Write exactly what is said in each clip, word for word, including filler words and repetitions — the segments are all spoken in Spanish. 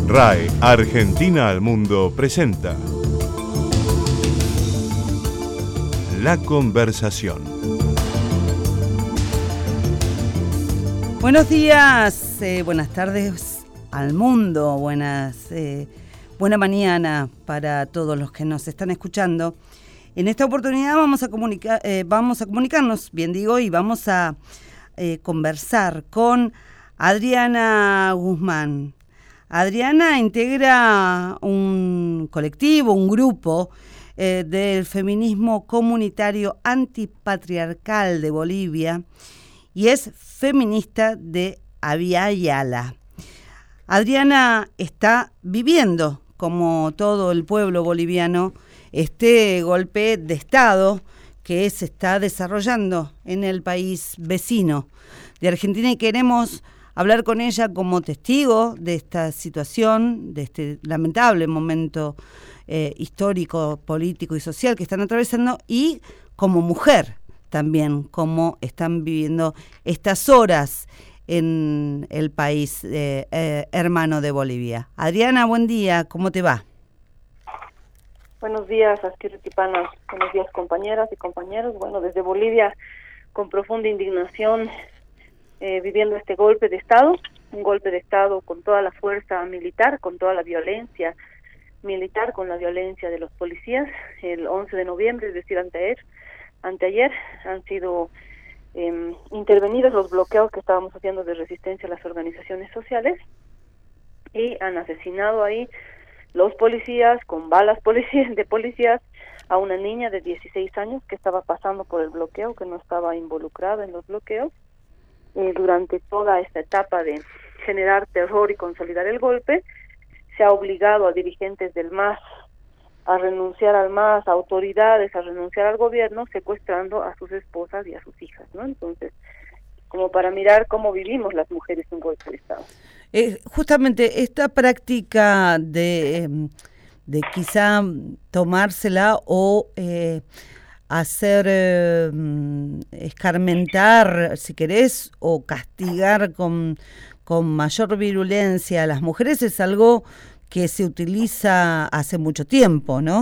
R A E Argentina al Mundo presenta La Conversación. Buenos días, eh, buenas tardes al mundo, buenas, eh, buena mañana para todos los que nos están escuchando. En esta oportunidad vamos a comunicar, eh, vamos a comunicarnos, bien digo, y vamos a eh, conversar con Adriana Guzmán. Adriana integra un colectivo, un grupo eh, del feminismo comunitario antipatriarcal de Bolivia y es feminista de Abya-Yala. Adriana está viviendo, como todo el pueblo boliviano, este golpe de Estado que se está desarrollando en el país vecino de Argentina, y queremos hablar con ella como testigo de esta situación, de este lamentable momento eh, histórico, político y social que están atravesando, y como mujer también, cómo están viviendo estas horas en el país eh, eh, hermano de Bolivia. Adriana, buen día, ¿cómo te va? Buenos días, Asquero Tipana. Buenos días, compañeras y compañeros. Bueno, desde Bolivia, con profunda indignación, eh, viviendo este golpe de Estado, un golpe de Estado con toda la fuerza militar, con toda la violencia militar, con la violencia de los policías. El once de noviembre, es decir, anteayer, anteayer han sido eh, intervenidos los bloqueos que estábamos haciendo de resistencia a las organizaciones sociales, y han asesinado ahí los policías, con balas policías, de policías, a una niña de dieciséis años que estaba pasando por el bloqueo, que no estaba involucrada en los bloqueos. Eh, durante toda esta etapa de generar terror y consolidar el golpe, se ha obligado a dirigentes del M A S a renunciar al M A S, a autoridades a renunciar al gobierno, secuestrando a sus esposas y a sus hijas, ¿no? Entonces, como para mirar cómo vivimos las mujeres un golpe de Estado. Eh, justamente esta práctica de, de quizá tomársela o eh, hacer eh, escarmentar, si querés, o castigar con, con mayor virulencia a las mujeres es algo que se utiliza hace mucho tiempo, ¿no?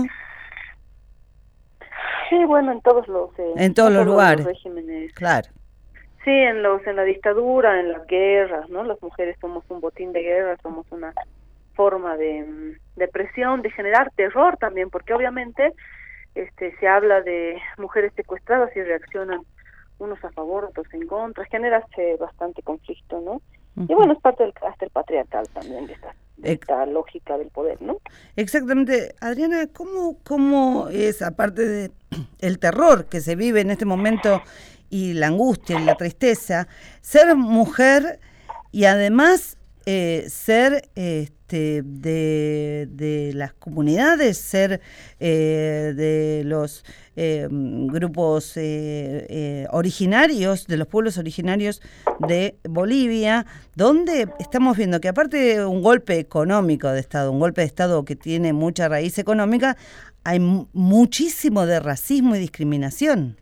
Sí, bueno, en todos los eh, en todos los lugares, los regímenes. Claro. Sí, en los en la dictadura, en las guerras, ¿no? Las mujeres somos un botín de guerra, somos una forma de, de presión, de generar terror también, porque obviamente este se habla de mujeres secuestradas y reaccionan unos a favor, otros en contra, genera bastante conflicto, ¿no? Uh-huh. Y bueno, es parte del carácter patriarcal también de esta, de esta Ex- lógica del poder, ¿no? Exactamente. Adriana, ¿cómo, cómo es, aparte de el terror que se vive en este momento y la angustia y la tristeza, ser mujer y además eh, ser este, de, de las comunidades, ser eh, de los eh, grupos eh, eh, originarios, de los pueblos originarios de Bolivia, donde estamos viendo que aparte de un golpe económico de Estado, un golpe de Estado que tiene mucha raíz económica, hay m- muchísimo de racismo y discriminación?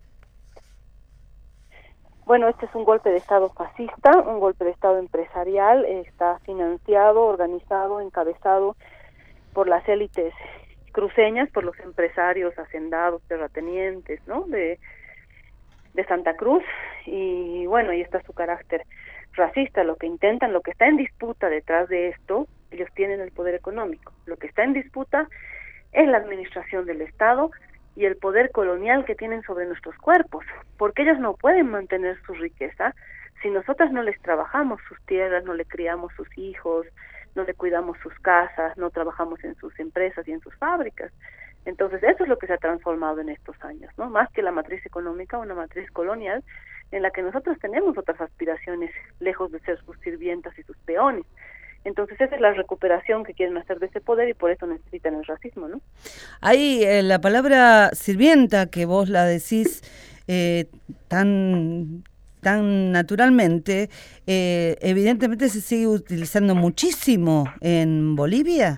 Bueno, este es un golpe de Estado fascista, un golpe de Estado empresarial, está financiado, organizado, encabezado por las élites cruceñas, por los empresarios, hacendados, terratenientes, ¿no? De, de Santa Cruz, y bueno, ahí está su carácter racista. Lo que intentan, lo que está en disputa detrás de esto, ellos tienen el poder económico. Lo que está en disputa es la administración del Estado y el poder colonial que tienen sobre nuestros cuerpos, porque ellos no pueden mantener su riqueza si nosotras no les trabajamos sus tierras, no le criamos sus hijos, no le cuidamos sus casas, no trabajamos en sus empresas y en sus fábricas. Entonces eso es lo que se ha transformado en estos años, ¿no? Más que la matriz económica, una matriz colonial en la que nosotros tenemos otras aspiraciones, lejos de ser sus sirvientas y sus peones. Entonces esa es la recuperación que quieren hacer de ese poder, y por eso necesitan el racismo, ¿no? Ahí eh, la palabra sirvienta, que vos la decís eh, tan tan naturalmente, eh, evidentemente se sigue utilizando muchísimo en Bolivia.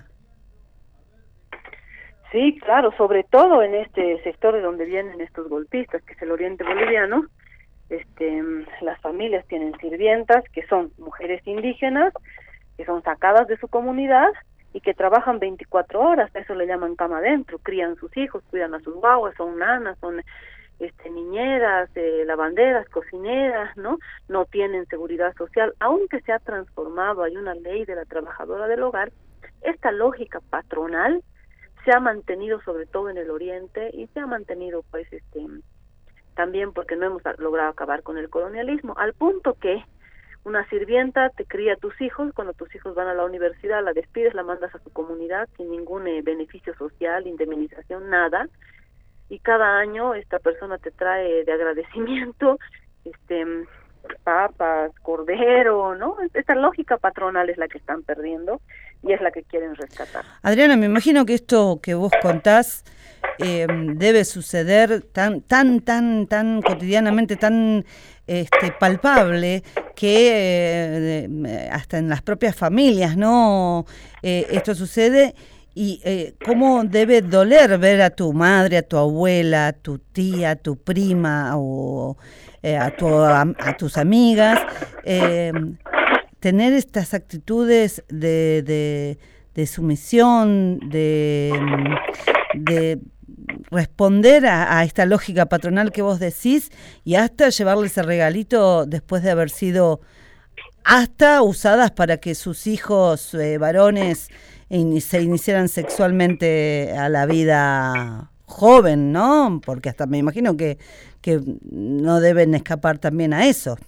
Sí, claro, sobre todo en este sector de donde vienen estos golpistas, que es el oriente boliviano. Este, las familias tienen sirvientas, que son mujeres indígenas, que son sacadas de su comunidad y que trabajan veinticuatro horas, eso le llaman cama adentro, crían sus hijos, cuidan a sus guaguas, son nanas, son este niñeras, eh, lavanderas, cocineras, ¿no? No tienen seguridad social, aunque se ha transformado, hay una ley de la trabajadora del hogar, esta lógica patronal se ha mantenido sobre todo en el oriente y se ha mantenido pues este también porque no hemos logrado acabar con el colonialismo, al punto que una sirvienta te cría a tus hijos, cuando tus hijos van a la universidad, la despides, la mandas a su comunidad sin ningún eh, beneficio social, indemnización, nada, y cada año esta persona te trae de agradecimiento este papas, cordero, ¿no? Esta lógica patronal es la que están perdiendo y es la que quieren rescatar. Adriana, me imagino que esto que vos contás eh, debe suceder tan, tan, tan, tan cotidianamente, tan este, palpable, que eh, hasta en las propias familias, ¿no? Eh, esto sucede. Y eh, cómo debe doler ver a tu madre, a tu abuela, a tu tía, a tu prima o eh, a, tu, a, a tus amigas, eh, tener estas actitudes de, de, de sumisión, de, de responder a, a esta lógica patronal que vos decís y hasta llevarles el regalito después de haber sido hasta usadas para que sus hijos eh, varones se iniciaran sexualmente a la vida joven, ¿no? Porque hasta me imagino que, que no deben escapar también a eso.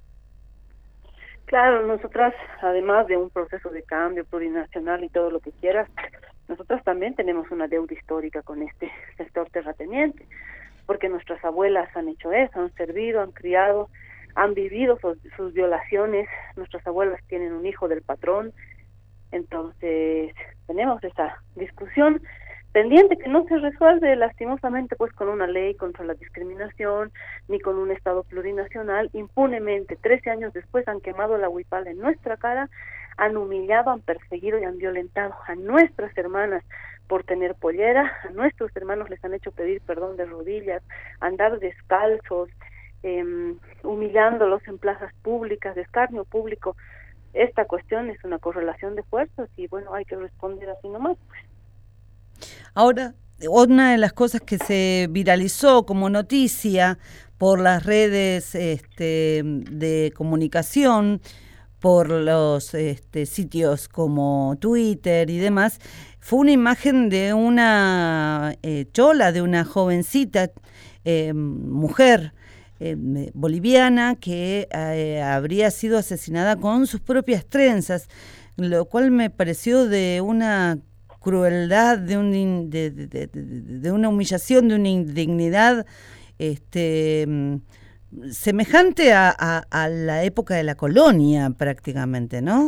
Claro, nosotras, además de un proceso de cambio plurinacional y todo lo que quieras, nosotras también tenemos una deuda histórica con este sector terrateniente, porque nuestras abuelas han hecho eso, han servido, han criado, han vivido sus, sus violaciones, nuestras abuelas tienen un hijo del patrón. Entonces tenemos esa discusión pendiente que no se resuelve lastimosamente pues con una ley contra la discriminación ni con un Estado plurinacional. Impunemente, trece años después han quemado la huipala en nuestra cara, han humillado, han perseguido y han violentado a nuestras hermanas por tener pollera, a nuestros hermanos les han hecho pedir perdón de rodillas, andar descalzos, eh, humillándolos en plazas públicas, de escarnio público. Esta cuestión es una correlación de fuerzas y bueno, hay que responder así nomás. Ahora, una de las cosas que se viralizó como noticia por las redes este, de comunicación, por los este, sitios como Twitter y demás, fue una imagen de una eh, chola, de una jovencita eh, mujer, Eh, boliviana que eh, habría sido asesinada con sus propias trenzas, lo cual me pareció de una crueldad, de, un, de, de, de, de una humillación, de una indignidad este, semejante a, a, a la época de la colonia prácticamente, ¿no?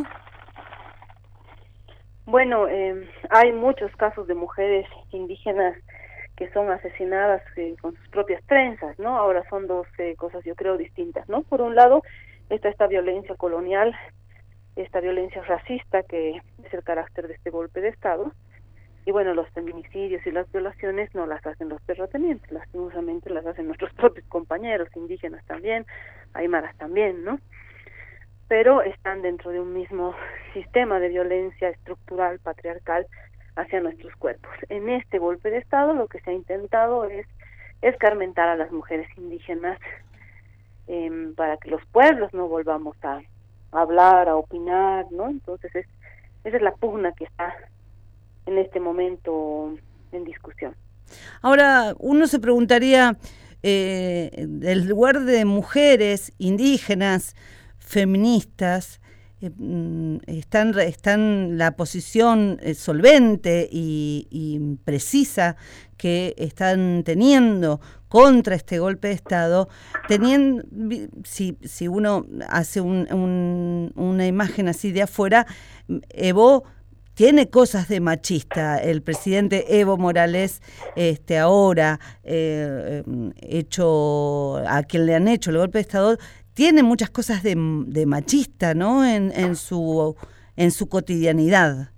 Bueno, eh, hay muchos casos de mujeres indígenas que son asesinadas eh, con sus propias trenzas, ¿no? Ahora son dos eh, cosas, yo creo, distintas, ¿no? Por un lado, está esta violencia colonial, esta violencia racista que es el carácter de este golpe de Estado, y bueno, los feminicidios y las violaciones no las hacen los terratenientes, lastimosamente las hacen nuestros propios compañeros, indígenas también, aymaras también, ¿no? Pero están dentro de un mismo sistema de violencia estructural, patriarcal, hacia nuestros cuerpos. En este golpe de Estado lo que se ha intentado es escarmentar a las mujeres indígenas eh, para que los pueblos no volvamos a, a hablar, a opinar, ¿no? Entonces es, esa es la pugna que está en este momento en discusión. Ahora, uno se preguntaría, eh, del lugar de mujeres indígenas, feministas, Eh, están están la posición eh, solvente y, y precisa que están teniendo contra este golpe de Estado, teniendo, si si uno hace un, un, una imagen así de afuera, Evo tiene cosas de machista. El presidente Evo Morales, este ahora eh, hecho a quien le han hecho el golpe de Estado, tiene muchas cosas de, de machista, ¿no? En, en su en su cotidianidad.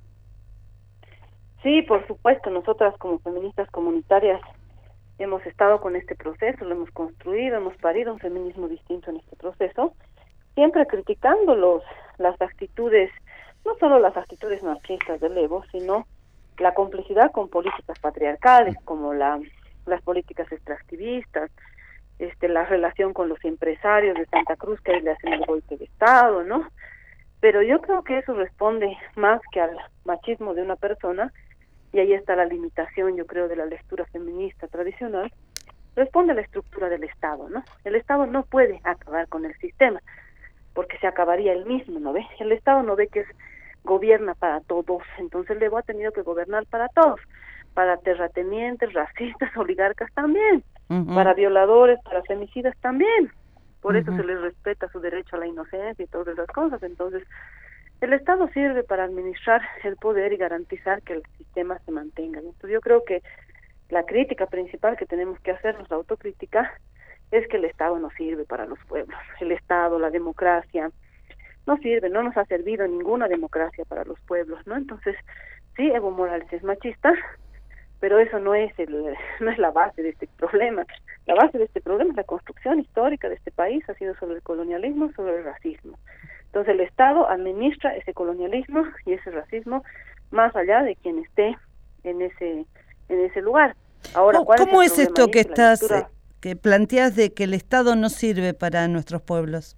Sí, por supuesto. Nosotras como feministas comunitarias hemos estado con este proceso, lo hemos construido, hemos parido un feminismo distinto en este proceso, siempre criticando los las actitudes no solo las actitudes machistas del Evo, sino la complicidad con políticas patriarcales, como la, las políticas extractivistas, este, la relación con los empresarios de Santa Cruz que ahí le hacen el golpe de Estado, ¿no? Pero yo creo que eso responde más que al machismo de una persona, y ahí está la limitación, yo creo, de la lectura feminista tradicional, responde a la estructura del Estado, ¿no? El Estado no puede acabar con el sistema, porque se acabaría él mismo, ¿no ve? El Estado no ve que es gobierna para todos, entonces el Evo ha tenido que gobernar para todos, para terratenientes, racistas, oligarcas también, uh-huh. para violadores, para femicidas también, por uh-huh. eso se les respeta su derecho a la inocencia y todas esas cosas. Entonces el Estado sirve para administrar el poder y garantizar que el sistema se mantenga. Entonces yo creo que la crítica principal que tenemos que hacernos, la autocrítica, es que el Estado no sirve para los pueblos. El Estado, la democracia, no sirve, no nos ha servido ninguna democracia para los pueblos, ¿no? Entonces, sí, Evo Morales es machista, pero eso no es el, no es la base de este problema. La base de este problema es la construcción histórica de este país, ha sido sobre el colonialismo, sobre el racismo. Entonces el Estado administra ese colonialismo y ese racismo más allá de quien esté en ese en ese lugar. Ahora, ¿Cómo, ¿cómo es, es esto que estás lectura... que planteas de que el Estado no sirve para nuestros pueblos?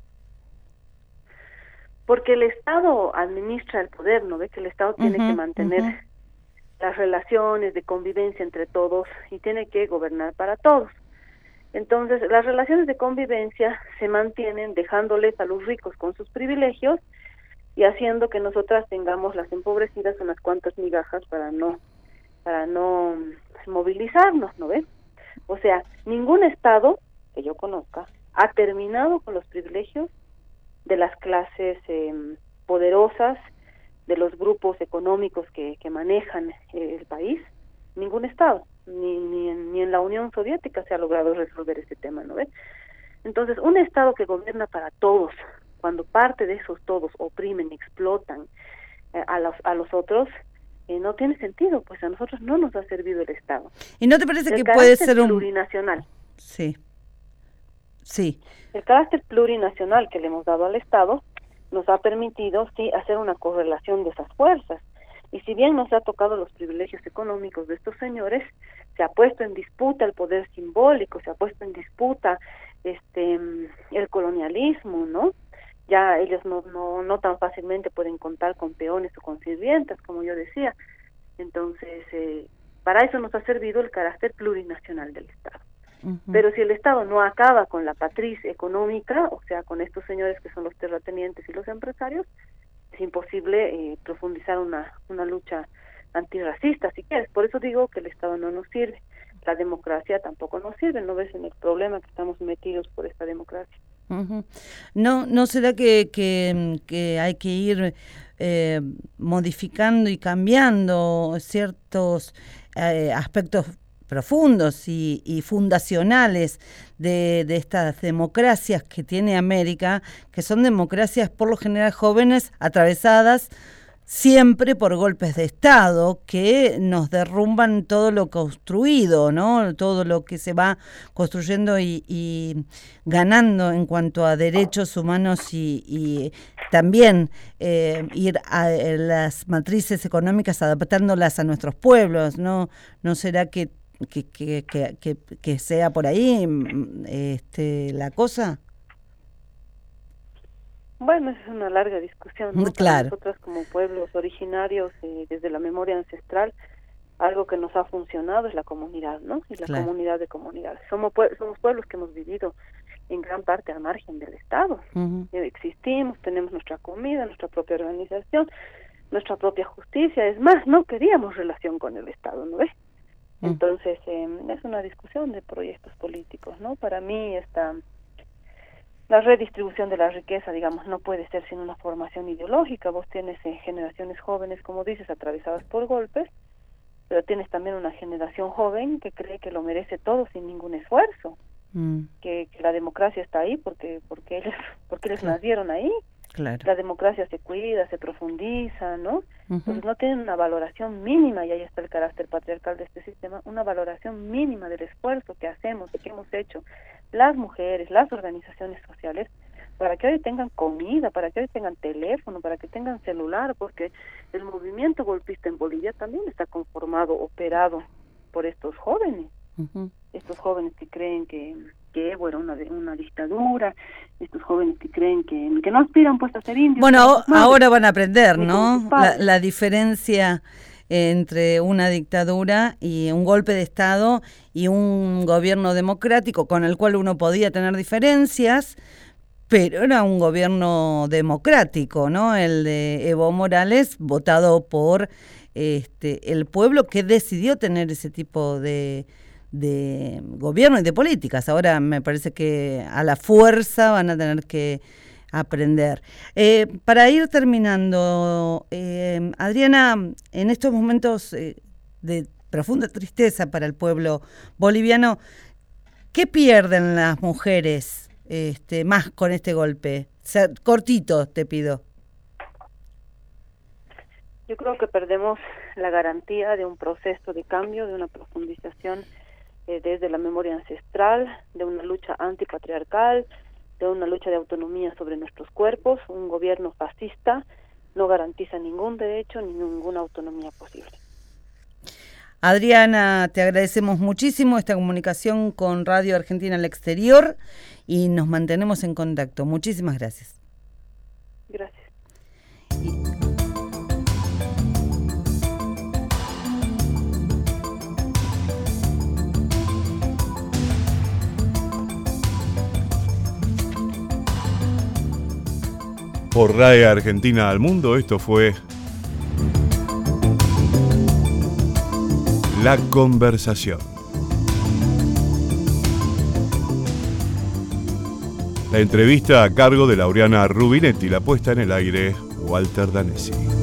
Porque el Estado administra el poder, ¿no ve? Que el Estado tiene uh-huh, que mantener uh-huh. las relaciones de convivencia entre todos y tiene que gobernar para todos. Entonces, las relaciones de convivencia se mantienen dejándoles a los ricos con sus privilegios y haciendo que nosotras tengamos las empobrecidas unas cuantas migajas para no para no movilizarnos, ¿no ves? O sea, ningún Estado que yo conozca ha terminado con los privilegios de las clases eh, poderosas, de los grupos económicos que, que manejan eh, el país. Ningún Estado, ni, ni, en, ni en la Unión Soviética se ha logrado resolver este tema, ¿no ves? Entonces, un Estado que gobierna para todos, cuando parte de esos todos oprimen, explotan eh, a, los, a los otros, eh, no tiene sentido, pues a nosotros no nos ha servido el Estado. ¿Y no te parece el que puede ser un... plurinacional? Sí, sí. El carácter plurinacional que le hemos dado al Estado nos ha permitido, sí, hacer una correlación de esas fuerzas. Y si bien nos ha tocado los privilegios económicos de estos señores, se ha puesto en disputa el poder simbólico, se ha puesto en disputa este el colonialismo, ¿no? Ya ellos no, no, no tan fácilmente pueden contar con peones o con sirvientas, como yo decía. Entonces, eh, para eso nos ha servido el carácter plurinacional del Estado. Uh-huh. Pero si el Estado no acaba con la matriz económica, o sea, con estos señores que son los terratenientes y los empresarios, es imposible eh, profundizar una, una lucha antirracista, si quieres. Por eso digo que el Estado no nos sirve. La democracia tampoco nos sirve. ¿No ves en el problema que estamos metidos por esta democracia? Uh-huh. No, ¿no será que, que, que hay que ir eh, modificando y cambiando ciertos eh, aspectos profundos y, y fundacionales de, de estas democracias que tiene América, que son democracias por lo general jóvenes, atravesadas siempre por golpes de Estado que nos derrumban todo lo construido, ¿no? Todo lo que se va construyendo y, y ganando en cuanto a derechos humanos y, y también eh, ir a las matrices económicas adaptándolas a nuestros pueblos, ¿no? ¿No será que Que, que, que, que, que sea por ahí este, la cosa? Bueno, es una larga discusión, ¿no? Claro. Para nosotros como pueblos originarios, eh, desde la memoria ancestral, algo que nos ha funcionado es la comunidad, ¿no? Y la claro. comunidad de comunidades. Somos, pue- somos pueblos que hemos vivido en gran parte al margen del Estado. Uh-huh. Existimos, tenemos nuestra comida, nuestra propia organización, nuestra propia justicia. Es más, no queríamos relación con el Estado, ¿no ves? Entonces, eh, es una discusión de proyectos políticos, ¿no? Para mí, esta, la redistribución de la riqueza, digamos, no puede ser sin una formación ideológica. Vos tienes eh, generaciones jóvenes, como dices, atravesadas por golpes, pero tienes también una generación joven que cree que lo merece todo sin ningún esfuerzo, mm. que, que la democracia está ahí porque porque ellos, porque ellos claro. nacieron ahí. Claro. La democracia se cuida, se profundiza, ¿no? Uh-huh. Entonces no tienen una valoración mínima, y ahí está el carácter patriarcal de este sistema, una valoración mínima del esfuerzo que hacemos, que hemos hecho las mujeres, las organizaciones sociales, para que hoy tengan comida, para que hoy tengan teléfono, para que tengan celular, porque el movimiento golpista en Bolivia también está conformado, operado por estos jóvenes, uh-huh. estos jóvenes que creen que, que Evo era una, una dictadura, estos jóvenes que creen que, que no aspiran pues a ser indios. Bueno, ahora van a aprender, ¿no? La, la diferencia entre una dictadura y un golpe de Estado y un gobierno democrático con el cual uno podía tener diferencias, pero era un gobierno democrático, ¿no? El de Evo Morales, votado por este el pueblo, que decidió tener ese tipo de, de gobierno y de políticas. Ahora me parece que a la fuerza van a tener que aprender. Eh, para ir terminando, eh, Adriana, en estos momentos eh, de profunda tristeza para el pueblo boliviano, ¿qué pierden las mujeres este, más con este golpe? O sea, cortito, te pido. Yo creo que perdemos la garantía de un proceso de cambio, de una profundización eh, desde la memoria ancestral, de una lucha antipatriarcal, de una lucha de autonomía sobre nuestros cuerpos. Un gobierno fascista no garantiza ningún derecho ni ninguna autonomía posible. Adriana, te agradecemos muchísimo esta comunicación con Radio Argentina al Exterior y nos mantenemos en contacto. Muchísimas gracias. Gracias. Y... Por R A E Argentina al Mundo, esto fue La Conversación. La entrevista a cargo de Laureana Rubinetti, la puesta en el aire, Walter Danesi.